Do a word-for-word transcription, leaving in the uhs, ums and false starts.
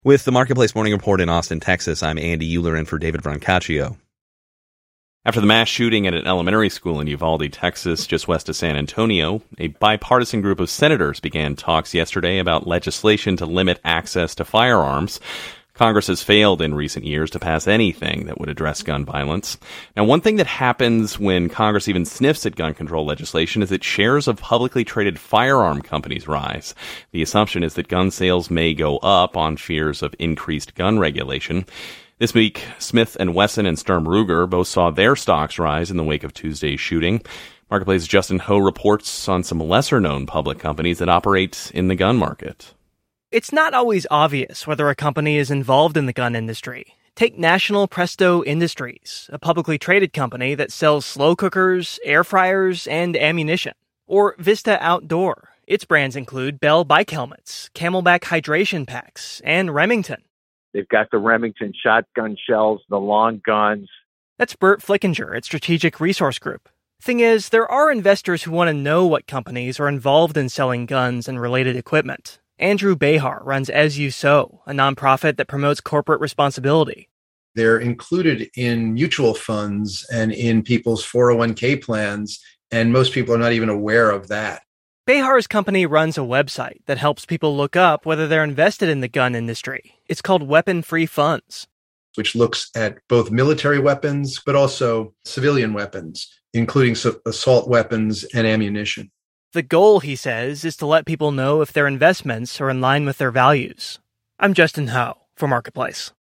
With the Marketplace Morning Report in Austin, Texas, I'm Andy Euler in for David Brancaccio. After the mass shooting at an elementary school in Uvalde, Texas, just west of San Antonio, a bipartisan group of senators began talks yesterday about legislation to limit access to firearms. Congress has failed in recent years to pass anything that would address gun violence. Now, one thing that happens when Congress even sniffs at gun control legislation is that shares of publicly traded firearm companies rise. The assumption is that gun sales may go up on fears of increased gun regulation. This week, Smith and Wesson and Sturm Ruger both saw their stocks rise in the wake of Tuesday's shooting. Marketplace's Justin Ho reports on some lesser-known public companies that operate in the gun market. It's not always obvious whether a company is involved in the gun industry. Take National Presto Industries, a publicly traded company that sells slow cookers, air fryers, and ammunition. Or Vista Outdoor. Its brands include Bell bike helmets, Camelback hydration packs, and Remington. They've got the Remington shotgun shells, the long guns. That's Bert Flickinger at Strategic Resource Group. Thing is, there are investors who want to know what companies are involved in selling guns and related equipment. Andrew Behar runs As You Sow, a nonprofit that promotes corporate responsibility. They're included in mutual funds and in people's four oh one k plans, and most people are not even aware of that. Behar's company runs a website that helps people look up whether they're invested in the gun industry. It's called Weapon Free Funds, which looks at both military weapons, but also civilian weapons, including assault weapons and ammunition. The goal, he says, is to let people know if their investments are in line with their values. I'm Justin Ho for Marketplace.